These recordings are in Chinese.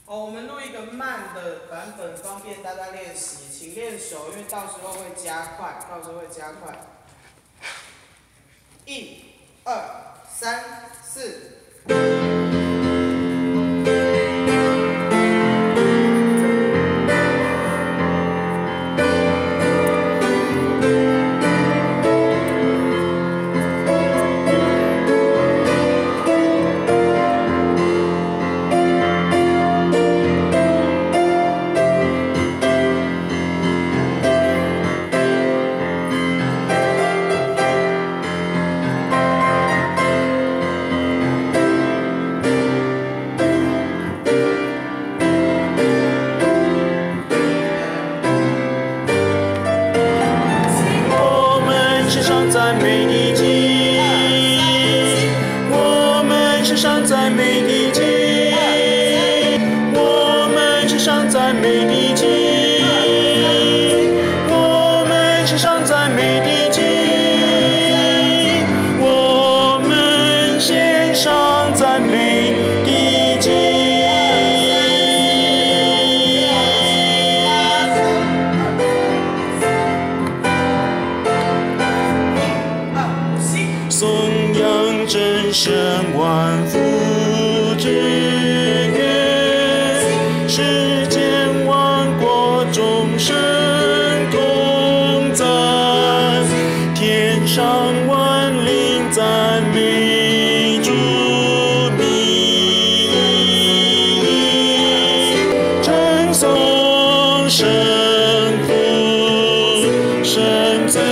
我们录一个慢的版本，方便大家练习，请练手，因为到时候会加快，1、2、3、4。 赞美你经，我们献上赞美你经，我们献上赞美你经，我们献上赞美你经，我们献上赞美你经。颂扬真神万福之源，世间万国众生同赞，天上万灵赞美主名，称颂圣父、圣子。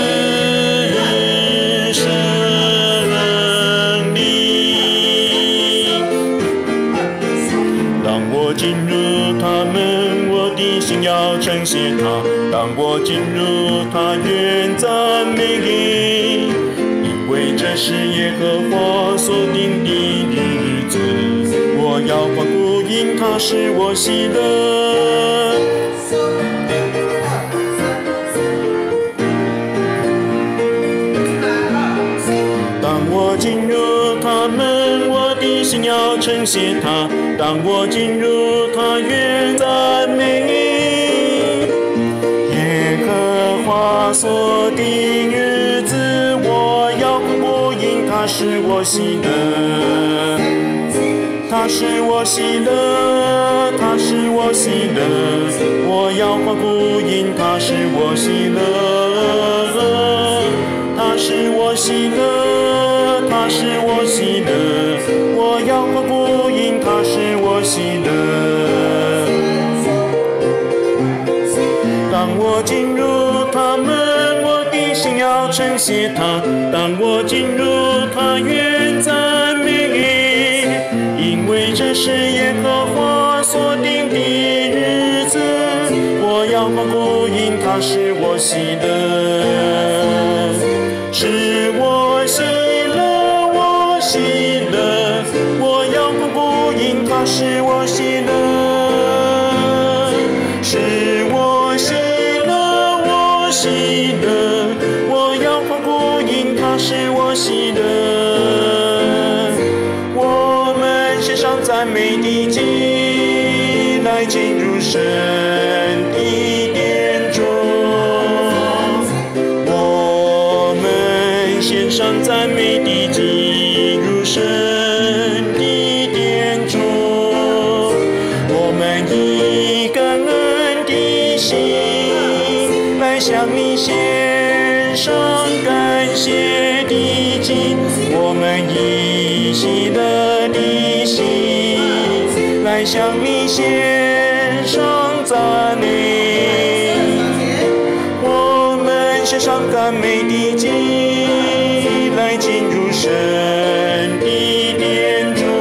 进入他们，我的心要称谢他。当我进入他园赞美你，因为这是耶和华所定的日子，我要欢呼，因他使我喜乐。当我进入他们，我的心要称谢他。当我进入他园赞美你，耶和华所定日子，我要呼应他使我喜乐，他使我喜乐，他使我喜乐，我要呼应他使我喜乐，他使我喜乐，他使我喜乐，我要呼应他使我喜乐。当我进入他们，我的心要称谢他。当我进入他园赞美你，因为这是耶和华所定的日子，我要呼应他使我喜乐，使我喜乐，我喜乐，我要呼应他使我喜乐，使我喜乐，我喜乐，我要呼应他使我喜乐。我们献上赞美的祭，来进入神的殿中。我们献上赞美的祭，入神的殿中。我们以感恩的心来向你献上感谢的祭，我们以喜乐的心来向你献上赞美。我们献上赞美的祭，来进入神的殿中。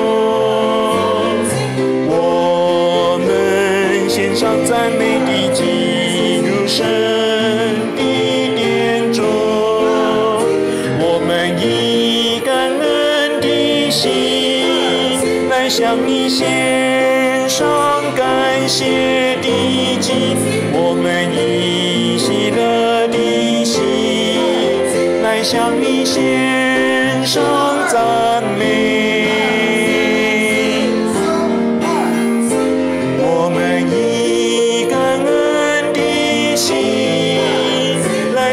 我们献上赞美的祭，入神的殿中。我们以感恩的心来向你献上感谢的祭，我们以喜乐的心来向你献上赞美。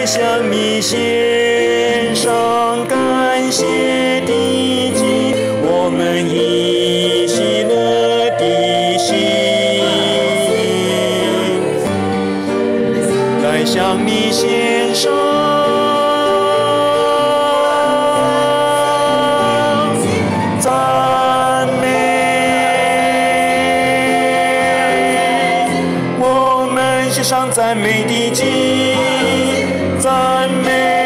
向你献上感谢的祭，我们以喜乐的心来向你献上赞美，我们献上赞美的祭，赞美。